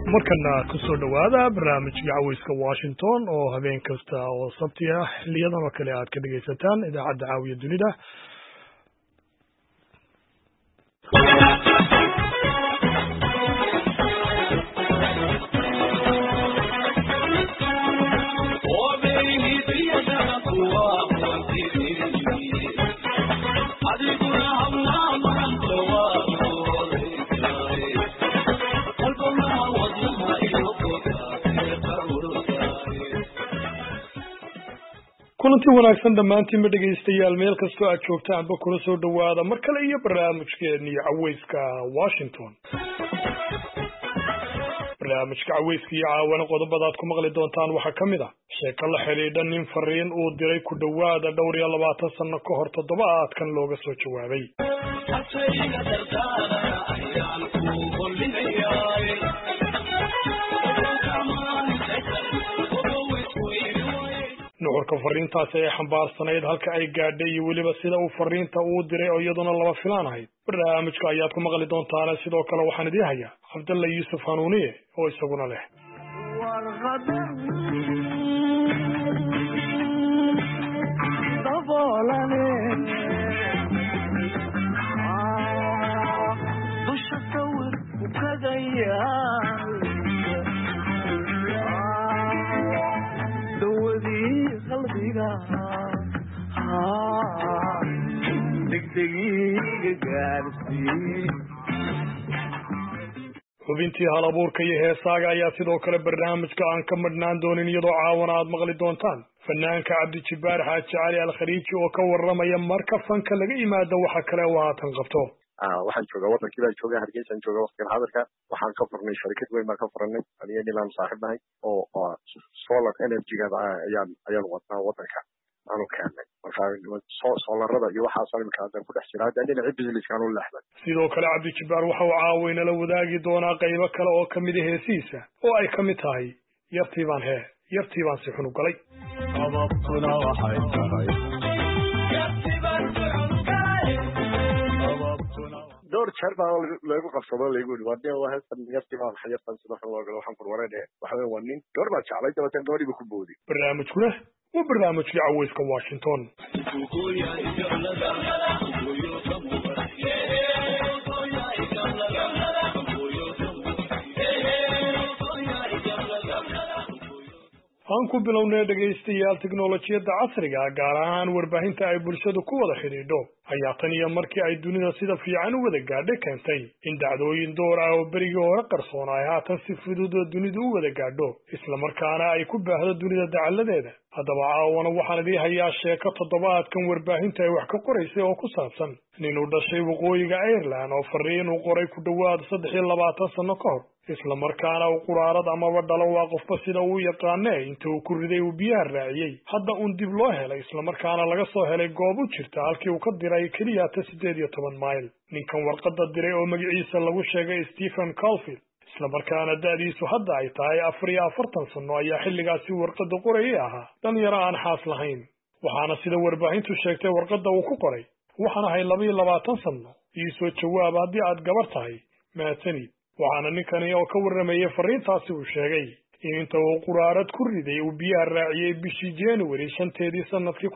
markana ku soo dhawaada barnaamijka cawayska Washington oo habeen kasta oo sabti ah xiliyadan oo kale aad ka dhageysataan idaacadda caawiya dunida kulanti wanaagsan dhamaantiin ma dhageystayaal meel kasta aad joogtaan ba kula soo dhawaada mar kale iyo barnaamijkeeni cawayska Washington barnaamijka cawayska iyo caawana qodobada aad ku maqli doontaan waxa kamid ah sheeko la xiriidha nin fariin uu diray ku dhawaada dhowr iyo 20 sano ka hor toddobaadkan looga soo jawaabay nuxurka fariintaas ay xambaarsanayd halka ay gaadhay iyo waliba sida uu fariinta uu diray oo iyaduna laba filaan ahayd barnaamijka ayaad ku maqli doontaan sidoo kale waxaan idin hayaa Cabdalla Yuusuf Hanuuniye oo isaguna leh xubintii halabuurka iyo heesaaga ayaa sidoo kale barnaamijka aan ka madhnaan doonin iyadoo caawana aad maqli doontaan fanaanka Cabdi Jibbaar Xaaji Cali Al-Khariiji oo ka warramaya marka fanka laga yimaado waxa kale oo haatan qabto waxaan joogaa wadankii baan joogaa Hargeysa aan joogaa waqtigan hadalka waxaan ka furnay shirkad weyn baan ka furnay aniga nimaan saaxiibnahay oo solar energy-ga ayaan wadnaa wadanka aanu keenay marka solarada iyo waxaas imika hadda ku dhex jira hadda dhinaca business-kan u leexday sidoo kale Cabdi Jibbaar waxa uu caawina la wadaagi doonaa qaybo kale oo kamid ah heesiisa oo ay kamid tahay yartii baan si xun u galay ababtuna waxay tahay door jeer baa lagu qabsado lagu yiri wadada waa halkan yartii baan xayirtan sidoo kale loo waxaan furwareede waxa weyn nin door baa jaclay dabatan dooriga ku boodi barnaamijkuna waa barnaamijka cawayska Washington aan ku bilownay dhageystayaal tiknoolajiyada casriga gaar ahaan warbaahinta ay bulshadu ku wada xidhiidho ayaa tan iyo markii ay dunida sida fiican u wada gaadhay keentay in dhacdooyin door ah oo berigii hore qarsoon ay haatan si fudud dunidu u wada gaadho isla markaana ay ku baahdo dunida dacalladeeda haddaba caawana waxaan idin hayaa sheeko toddobaadkan warbaahinta ay wax ka qoraysay oo ku saabsan nin u dhashay waqooyiga Ireland oo fariin uu qoray ku dhawaad 23 sano ka hor isla markaana uu quraarad amaba dhalo waa qofba sida uu yaqaanay inta uu ku riday uu biyaha raaciyay hadda uu dib loo helay isla markaana laga soo helay goob u jirta halkii uu ka diray kaliya 18 mayl ninkan warqadda diray oo magaciisa lagu sheegay Stephen Caulfield isla markaana da'diisu hadda ay tahay 44 sano ayaa xilligaasi warqadda qorayay ahaa dhalinyaro aan xaas lahayn waxaana sida warbaahintu sheegtay warqadda uu ku qoray waxaan ahay 22 sano ii soo jawaab haddii aad gabar tahay mahadsanid waxaana ninkani oo ka warramayay fariintaasi uu sheegay in inta uu quraarad ku riday uu biyaha raaciyay bishii January 5 sanadkii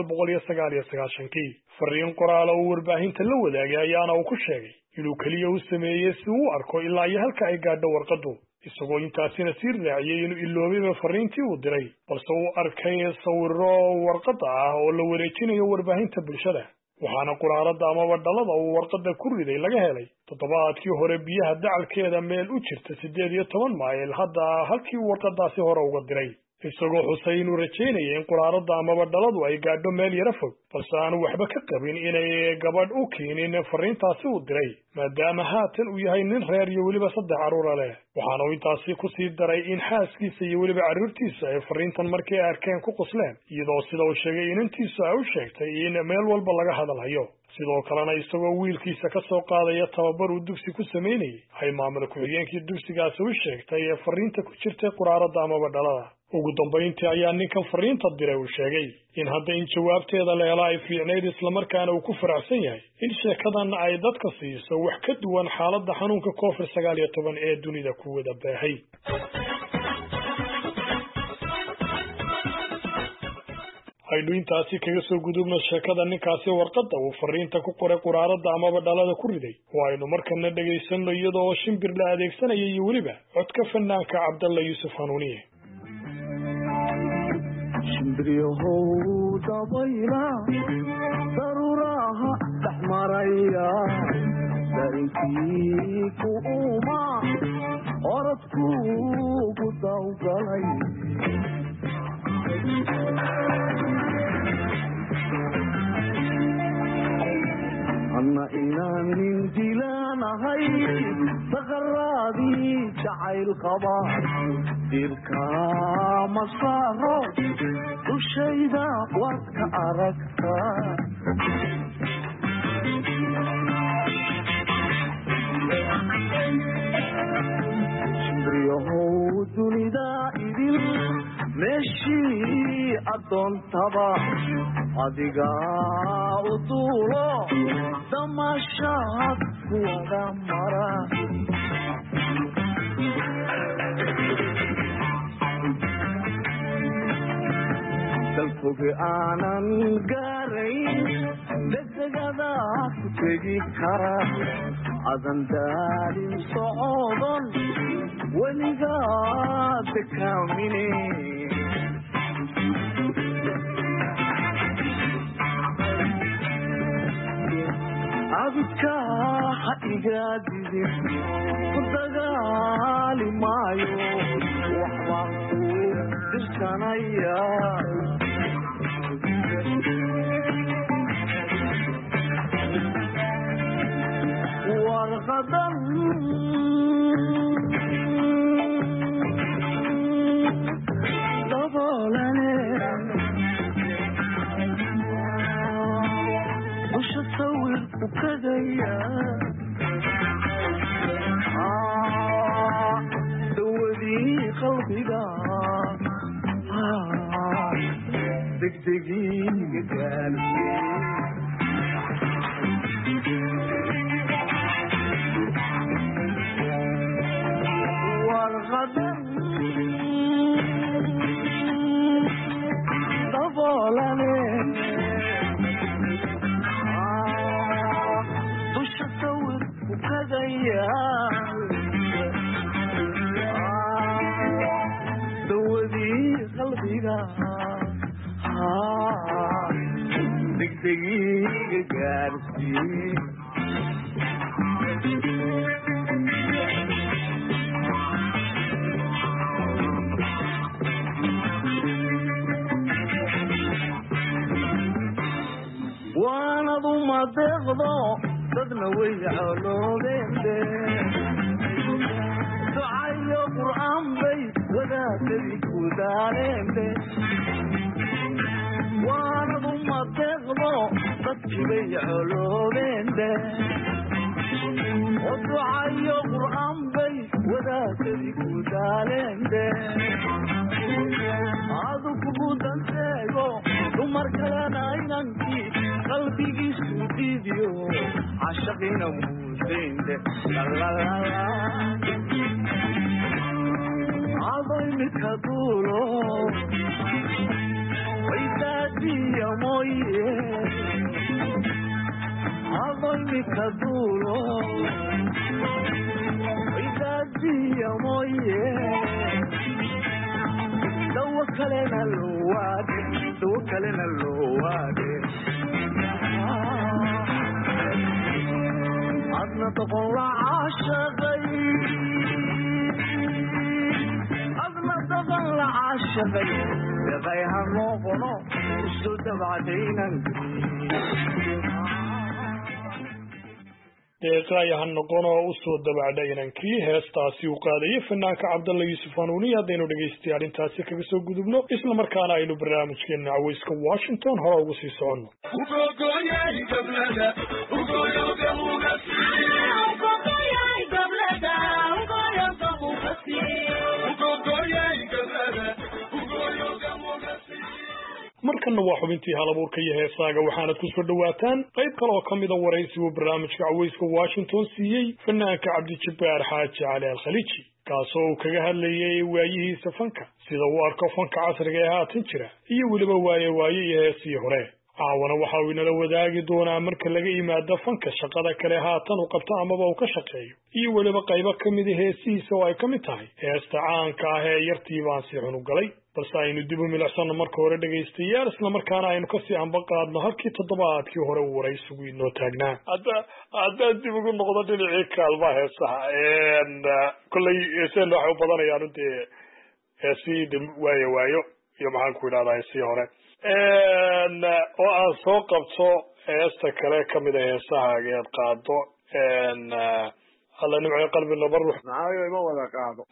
1999 fariin qoraal oo warbaahinta la wadaagay ayaana uu ku sheegay inuu kaliya u sameeyay si uu arko ilaa iyo halka ay gaadho warqaddu isagoo intaasina sii raaciyay inuu iloobayba fariintii uu diray balse uu arkay sawirro warqadda ah oo la wareejinayo warbaahinta bulshada waxaana quraarada amaba dhalada uu warqadda ku riday laga helay toddobaadkii hore biyaha dacalkeeda meel u jirta 18 mayl hadda halkii warqadaasi hore uga diray isagoo xusay inuu rajaynayay in quraarada amaba dhaladu ay gaadho meel yara fog balse aanu waxba ka qabin inay gabadh u keenin fariintaasi uu diray maadaama haatan uu yahay nin reer iyo weliba 3 carruur leh waxaana uu intaasi ku sii daray in xaaskiisa iyo weliba carruurtiisa ay fariintan markii ay arkeen ku qosleen iyadoo sida uu sheegay inantiisu ay u sheegtay in meel walba laga hadalhayo sidoo kalena isagoo wiilkiisa ka soo qaadaya tababar uu dugsi ku sameynayay ay maamul ku-xigeenkii dugsigaasi u sheegtay fariinta ku jirtay quraarada amaba dhalada ugu dambayntii ayaa ninkan fariinta diray uu sheegay in hadda in jawaabteeda la helo ay fiicnayd islamarkaana uu ku faraxsan yahay in sheekadan ay dadka siiso wax ka duwan xaaladda xanuunka COVID-19 ee dunida ku wada baahay. aynu intaasi kaga soo gudubno sheekada ninkaasi warqadda uu fariinta ku qoray quraarada amaba dhalada ku riday oo aynu markana dhagaysano iyadoo shimbir la adeegsanaya iyo weliba codka fanaanka Cabdalla Yuusuf Hanuuniye. shimbiriyahow dabayla daruraha dhaxmaraya darinkii ku uma oradku ku dawgalay أنا إنان من دلان هاي تغرادي جعيل قبار ديركا مصارو وشيدا واتك أركتا شمريهو دونيدا إذن مشي أدون تبا أدقا أطولو دمشق ودمرا دلتوك أنا نقارين لسجدا تجي كرا أذن دالي صعودا ولقاد كامني أبكى حقيقاتي ودقالي مايو وحواقو درسانايا ورغدا ضبالني وش تصور وكذايا دودي قلبي دا دقدقي قلبي والغدر ضبالني دودي قلبي دا دقدقي قارسي وانا ضم تغضو dadna way coloobeen ducayo qur'aan bay wadaadadii ku daaleen waana uma deeqdo dadkii bay coloobeen ducayo qur'aan bay wadaadadii ku daaleen adu kugu danteego dumar kalena inankii qalbigiisu diidiyo عشقنا موزين ده لا لا لا عظيمك هدولو ويدادي يا مويه عظيمك هدولو ويدادي يا مويه توكلنا الواد توكلنا الواد أنا تطلع عالشغي أنا تطلع عالشغي لغيها النوغنو السود بعدين deeqayahan noqon oo u soo dabacday inankii heestaasi uu qaadayay fanaanka Cabdalla Yuusuf Hanuuni hadaynu dhageystayaal intaasi kaga soo gudubno isla markaana aynu barnaamijkeena cawayska Washington hore ugu sii socono haatanna waa xubintii halabuurka iyo heesaaga waxaanad ku soo dhawaataan qayb kale oo ka mida waraysi uu barnaamijka cawayska Washington siiyey fanaanka Cabdijabbaar Xaaji Cali Al-Khaliiji kaasoo uu kaga hadlayay waayihiisa fanka sida uu arko fanka casriga ee haatan jira iyo weliba waaye iyo heesii hore caawana waxa uu inala wadaagi doonaa marka laga yimaado fanka shaqada kale haatan uu qabto amaba uu ka shaqeeyo iyo weliba qaybo ka mid ah heesihiisa oo ay ka mid tahay heesta caanka ah ee yartii baan si xun u galay balse aynu dib u milicsano marka hore dhegaystayaal isla markaana aynu kasii anbaqaadno halkii toddobaadkii hore uu waraysigu inoo taagnaa haddaan dib ugu noqdo dhinacii kaalmaha heesaha kolley heeseen waxay u badanayaan dee heesii waayo iyo maxaan ku idhahdaa heesii hore oo aan soo qabto heesta kale kamid a heesahaaga eed qaado alla nimco qalbi nabar nimcaayo ma wada qaado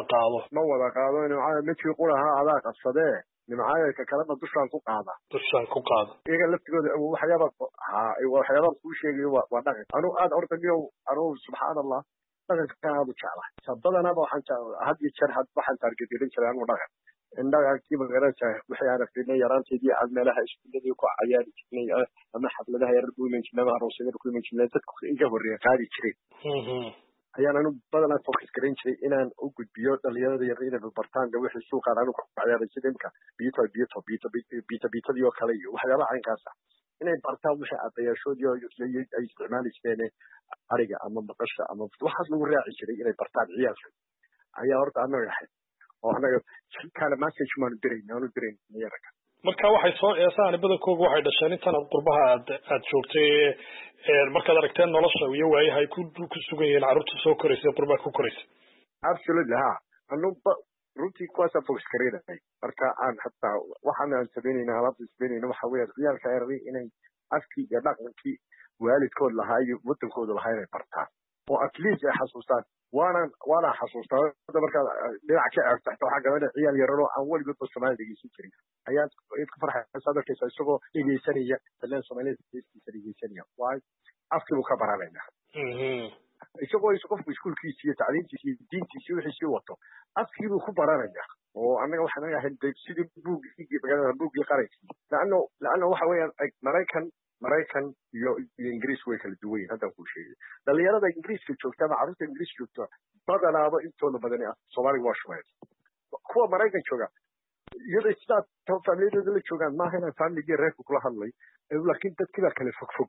nimcaayo midkii quraha adaa qabsadee nimcaayo ka kalena dushaan ku qaada iyaga laftigooda waxyaabaan kuu sheegayo waa dhaqan anuu aad horta miyow anuu subxaan allah dhaqanka aad u jeclahay sabadanaba had iyo jeer waxaan taargegelin jiray anuu dhaqan indhagaagtii magaranaysaa wixii aan arkaynay yaraanteedii aan meelaha iskuuladii ku cayaari jirnay ama xafladaha yarar ku iman jirnay ama aroosyada ku iman jirnay dadku iga horreeya qaadi jireen ayaan anu badanaa focus garan jiray inaan u gudbiyo dhalinyarada yar inay bartaan de wixii suuqaan anu ku cayaaray sida imka biitadii oo kale iyo waxyaabaha caynkaas ah inay bartaan wixii adayaashoodii ay isticmaali jireen ariga ama maqasha ama waxaas lagu raaci jiray inay bartaan ciyaalka ayaa horta anaga ahayd oo anaga kala message maanu dirayn yarka marka waxay soo eesaan badankooda waxay dhasheen intan qurbaha aad joogtay markaad aragteen nolosha iyo waayaha ay ku sugan yihiin carruurta soo koraysay qurbaha ku koraysay absolutely ha anu runtii kuwaasa focus gareynay marka aan hataa waxaan sameynayna alaabta sameynayna waxa weeye ciyaalka yarari inay afkii iyo dhaqankii waalidkood lahaa iyo wadankooda lahaa inay bartaan oo at least ay xasuustaan waana xasuustaa markaad dhinac ka eegto xataa waxaa gabadha ciyaal yararoo aan weligoodba Soomaali dhegeysan jirin ayaad ku farxaysaa arkaysaa isagoo dhegeysanaya filan Soomaaliyeed dhegeysanaya waay afkii uu ka baranaya isagoo qofku iskuulkiisa iyo tacliintiisa iyo diintiisa iyo wixii wato afkii buu ku baranaya oo annaga waxaan ahayd sidii buuggii qarankii laanna waxa weeyaan Maraykan iyo Ingiriis way kala duwan yihiin haddaan kuu sheegay dhalinyarada Ingiriiska joogta ama carruurta Ingiriiska joogta badanaaba intooda badani Soomaaliga waa shumeed kuwa Maraykan jooga iyadoo sidaa familiyadooda la joogaan maaha inaan familigii reerku kula hadlay laakiin dadkii baa kale fog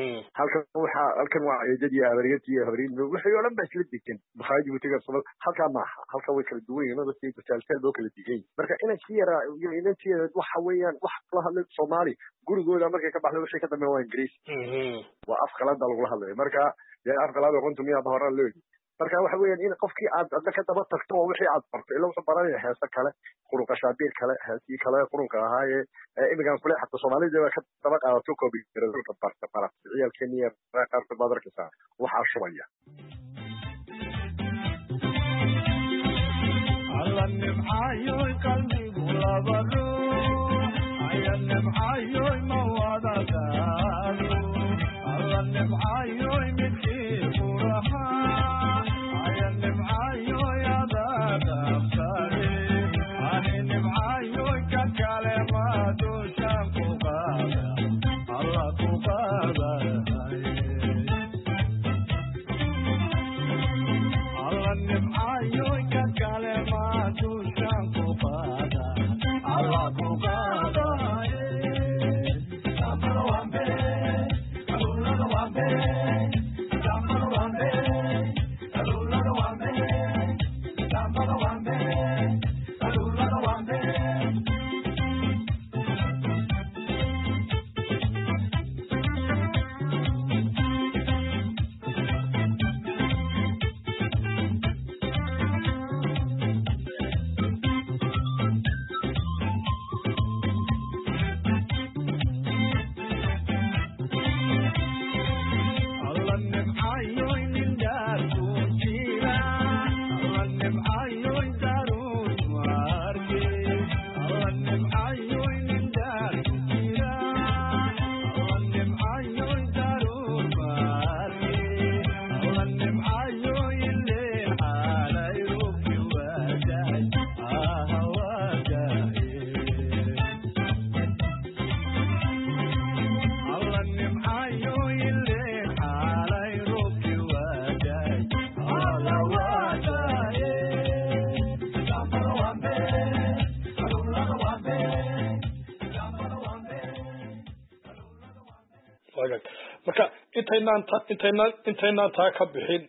halkan waa eedadii abariyadii habariin wixii oo dhan baa isla degan bakhaayadii butiga Soomaal halkaa maaha halka way kala duwan yihiin dadkii gutaalteel loo kala digay marka inaan si yara iyo inantii waxa weeyaan wax kula hadlay Soomaali gurigooda markay ka baxdo wixii ka dambeeya waa Ingiriis waa af qalaad lagu hadlay marka af qalaad runtu miyaa hore loo marka waxa weeyaan in qofkii aad ka daba tagto oo wixii aad barto ilaa wuxuu baranaya heesa kale qurunka shaabiir kale heesii kale qurunka ahaaye imigan kule xataa Soomaalida ka daba qaadato koobi garada barta ciyaalkeeni qaarkood baad arkaysaa waxaa shubaya alla nimcaayo qalbigu labado aya nimcaayo mawadagaado alla nimcaayo midkii quraha intaynaan taa ka bixin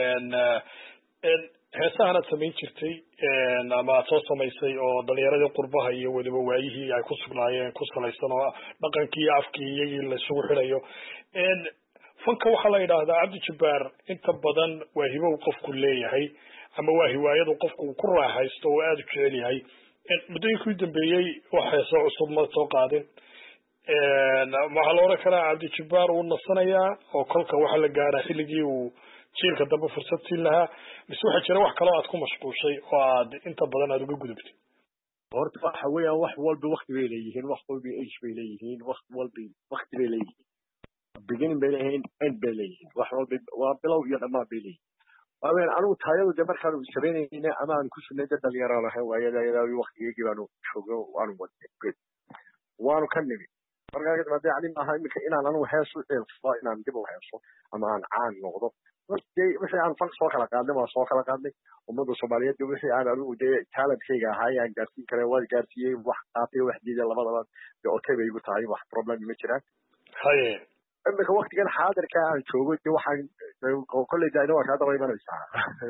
heesahanaad samayn jirtay ama aad soo samaysay oo dhalinyaradii qurbaha iyo weliba waayihii ay ku sugnaayeen ku salaysan oo dhaqankii iyo afkii iyagii la isugu xidhayo fanka waxaa la yidhaahdaa cabdi jabbaar inta badan waa hibo uu qofku leeyahay ama waa hiwaayadu qofku uu ku raaxaysto oo aada u jecel yahay muddooyinkii u dambeeyey wax heeso cusub ma soo qaadin waxaa la oran karaa cabdi jabbaar uu nasanayaa oo kolka waxaa la gaaraa xilligii uu jiilka dambe fursad siin lahaa mise waxaa jira wax kaloo aad ku mashquushay oo aad inta badan aada uga gudubtay horta waxa weeyaan wax walba wakti bay leeyihiin wax walba age bay leeyihiin wax walba wakti bay leeyihiin beginning bay leeyihiin end bay leeyihiin wax walba waa bilow iyo dhammaan bay leeyihiin waaweyn anigu taayadu de markaanu sameynayna ama aan ku sugnay dad dhalinyaro lahayn waayada waktigeygii baanu joogo waanu wadnay waanu ka nimi markaa kadib haddii ani maaha iminka inaan anigu hees u dheelfo inaan dib u heeso ama aan caan noqdo wixii aan fank soo kala qaadnay waa soo kala qaadnay ummadda soomaaliyeed wixii aan anigu dee talentkayga ahaay aan gaarsiin karay waan gaarsiiyey wax qaatay wax diiday labadaba dee okay bay igu tahay wax problem ma jiraan haye iminka waktigan xaadirka aan joogo dee waxaan kolley daina waa kaa daba imanaysaa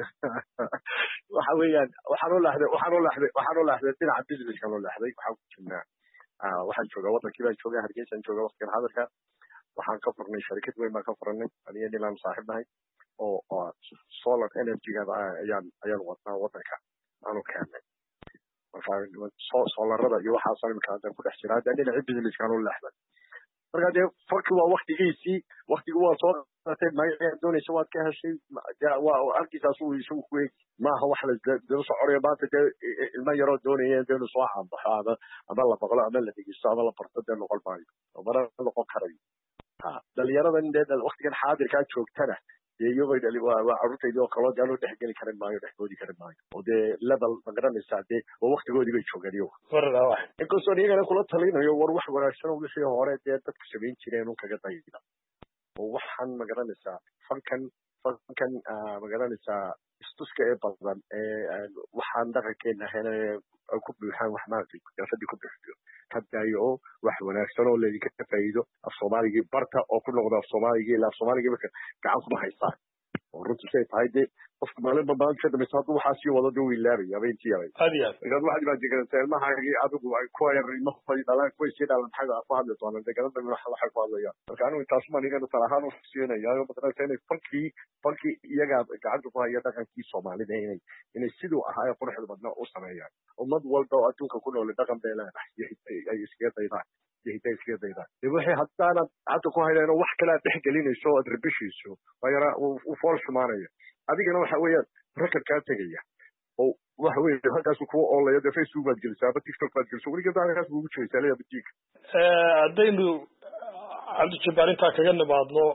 waxa weeyaan waxaan u leexday dhinaca businesskan u leexday waxaan ku jirnaa waxaan joogaa wadankii baan joogaa hargeysaan joogaa waktigan xaadirka waxaan ka furnay sharikad weyn baan ka furnay aniga nilaan saaxiib nahay oo solar energy-gada ayaan wadnaa wadanka aanu keennay marka solarada iyo waxaasoo imika hadda ku dhex jira hadda dhinaci businesskaan u leexday marka dee fanki waa waktigiisii waktigi waa soo qaatay magaceed doonaysa waad ka heshay waa arkiisaas uu isagu ku eegi maaha wax la soconayo maanta dee ilmo yaroo doonaya dee inuu soo caanbaxo ama la maqlo ama la dhegeysto ama la barto dee noqon maayo oo mana noqon karayo dhalinyaradan dee waktigan xaadirkaa joogtana dee iyagoo waa carruurtaydii oo kaloo dee anuu dhexgeli karin maayo dhexgoodi karin maayo oo dee level magaranaysaa dee waa waktigoodii bay joogaan iyago inkastoo iyagana kula talinayo war wax wanaagsan oo wixii hore dee dadku samayn jireen un kaga dayda oo waxaan magaranaysaa fankan magaranaysaa istuska ee badan ee waxaan dhaqankeena ahayn ku buuxaan wax maaragtay radi ku buuxiyo ka daayo oo wax wanaagsan oo laydinka faa'iido af soomaaligii barta oo ku noqda af soomaaligii ilaa af soomaaligii marka gacan kuma haystaan oo runtii say tahay dee qofka maalinba maalinta ka dambaysa hadduu waxaa sii wado dee wuu ilaabaya habeentii yaray markaad waxaad baa jigarata ilmahaagii adigu kuwa yar ilmahooda dhalaan kuway sii dhalan maxaa ku hadli doonaan dee garan dambe waxay ku hadlayaan marka anigu intaasumaan iyagana tala ahaan u siinayaayo madarata inay fankii iyagaa gacanta ku haya dhaqankii soomaalida inay siduu ahaa ee quruxda badnaa u sameeyaan ummad walba oo adduunka ku nooli dhaqan bay leedahay ay iskaga daydaan hidday iskaga daydaan dee wixii haddaanad hadda ku haynayno wax kale aad dhex gelinayso o aad rabishayso waa yaraa uu fool xumaanaya adigana waxa weeyaan record kaa tegaya oo waxa weeye halkaasu kuwa oolaya dee facebook baad gelisaa ama tiktok baad gelisaa weligeed halkaas buu ugu jiraysaa leeya badiinka haddaynu cabdi jabbaar intaa kaga nimaadno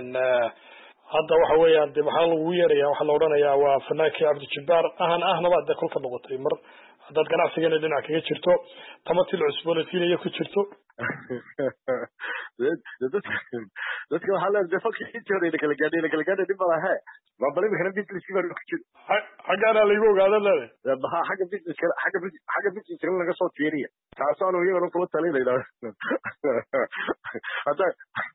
hadda waxa weeyaan de maxaa lagu yeerayaa waxaa la odhanayaa waa fanaankii cabdi jabbaar ahna baad de kolka noqotay mar haddaad ganacsigeena dhinac kaga jirto tamatil cusboonaysiinaya ku jirto dadka waxaa leedahay dee falka intii hore lakala gaadhay dhib malahe waa bal imikana businesskii baa ku jira xaggaana laygu ogaada leedahay maxaa xagga businesska laga soo tiiriya taasaanu iyagana kula talinayna hadda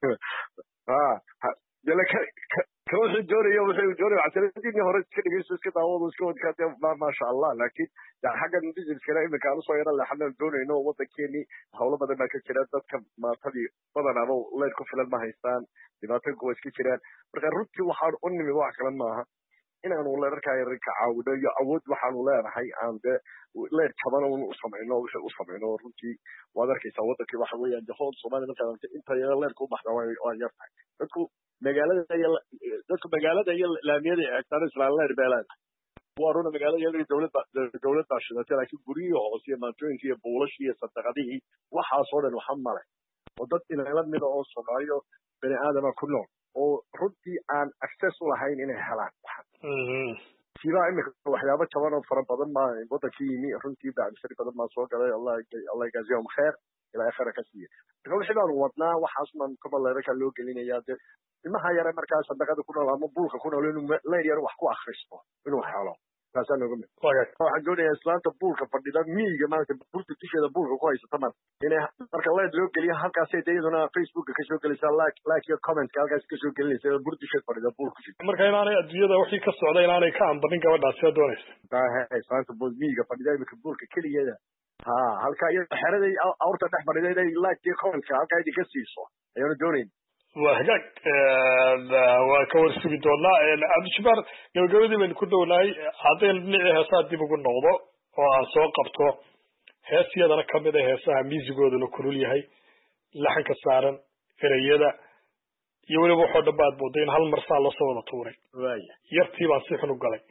ka wuxuu doonaya casaladii hore iska dhegeyso iska daawado iska wadkaa maasha allah laakiin xaggan businesskana imika aan usoo yara leexanaan doonayno wadankeenii hawlo badan baa ka jira dadka maatadii badanaaba leer ku filan ma haystaan dhibaatooyinka waa iska jiraan marka runtii waxaan u nimi wax kale maaha inaanu leerarkaa yar ka caawino iyo awood waxaanu leenahay aan dee leer jaban u samayno wixii u samayno runtii waad arkaysaa wadankii waxa weeyaan dee hool soomaaliya markaad inta yara leerka u baxda waa yar tahay dadku magaalada iyo laamiyada eegtaan islaan leer bay leedahay waa runa magaalada iyadii dawlad baa shidatay laakiin guryihii hoose iyo maantooyinkii iyo buulashii iyo sadaqadihii waxaasoo dhan waxa male oo dad inala mida oo soomaaliyo bani aadama ku nool oo runtii aan access u lahayn inay helaan siibaa imika waxyaabo jaban oo fara badan maa wadankii yimi runtii bacdishari badan maa soo galay allah yajaziyahum kheer ilaahay khayra ka siiye marka wixii baanu wadnaa waxaasmaan kabaleeraka loo gelinayaa dee ilmaha yare markaa sadaqada ku nool ama buulka ku nool inuu leer yar wax ku akristo inuu helo taasaan uga mid waxaan doonayaa islaanta buulka fadhida miyiga maanta burta dusheeda buulka ku haysata mar inay marka leed loo geliyo halkaasay iyaduna facebooka kasoo gelaysaa like iyo commentka halkaas kasoo gelinaysa bur dusheed fadhida buulka marka inaanay adduunyada wixii ka socda inaanay ka ambanin gabadhaas sidaa doonaysa islaanta miyiga fadhida imika buulka keligeeda ha halkaa iyo xeraday awrta dhex fadhida inay like iyo commentka halkaa idinka siiso ayaanu doonayn waa hagaag waa ka warsugi doonaa cabdijabbaar gabagabadii baynu ku dhownahay haddaynu dhinacii heesaha dib ugu noqdo oo aan soo qabto hees iyadana kamid a heesaha miisigooduna kulul yahay laxanka saaran ereyada iyo weliba waxoo dhan baad mooday in hal mar saa lasoo wada tuuray yartii baan si xun u galay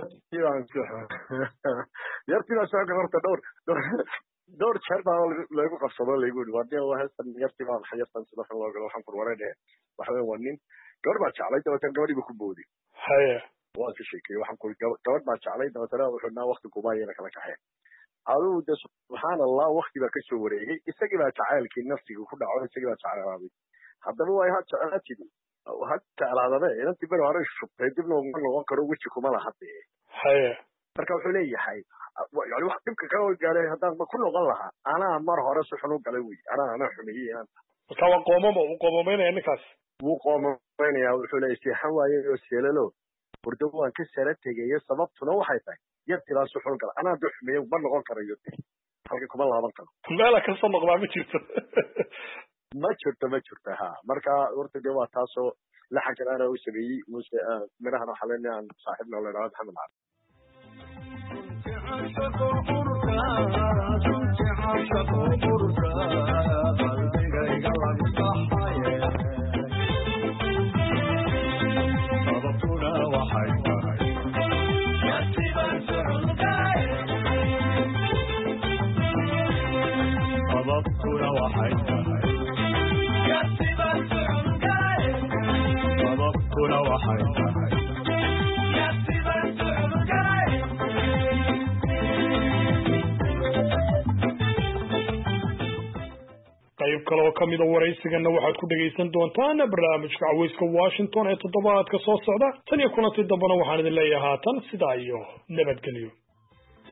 yartii baan soo galay horta dhowr jeer baa lagu qabsado lagu yidhi waa heestan yartii baa maxay yartan sida xun loo galo waxaan kurwareedhe waxa weeye waa nin gabadh baa jeclay dabeetana gabadhiiba ku boodi haya waan ka sheekeyey waxaan kuri gabadh baa jeclay dabeetana wuxuu naa wakti kubaayana kala kaxeen adigu de subxaan allah wakti baa kasoo wareegay isagii baa jacaylkii nafsiga ku dhaco isagii baa jeclaaday haddaba waa ha jeclaatidi ha jeclaadabe inantii beri hore shubtay dibna uma noqon karo weji kuma laha dee haya marka wuxuu leeyahay yani wax dhibka ka gaaray haddaan ku noqon lahaa anaa mar hore si xun u galay wey anaa xumeeyey inanta marka waa qoomama uu qoomameynaya ninkaas wuu qoomameynaya wuxuu leeyahay seexan waaye oo seelalo hurdo waan ka sara tegayo sababtuna waxay tahay yartii baa si xun gala anaa du xumeeyey ma noqon karayo halka kuma laaban karo meela kasoo noqdaa ma jirto ma jirto ha marka horta dee waa taasoo laxankan ana u sameeyey muse midhahan waxaa leenahay aan saaxiibna la idhahdo maxamed cali عاشق بركة قلبي قلب صحيح صبتنا وحيدها يكتب السعوداء صبتنا وحيدها يكتب السعوداء صبتنا وحيدها يكتب السعوداء qayb kale oo kamida waraysigana waxaad ku dhegaysan doontaan barnaamijka caweyska Washington ee toddobaadka soo socda tan iyo kulantii dambana waxaan idin leeyahay haatan sidaa iyo nabadgelyo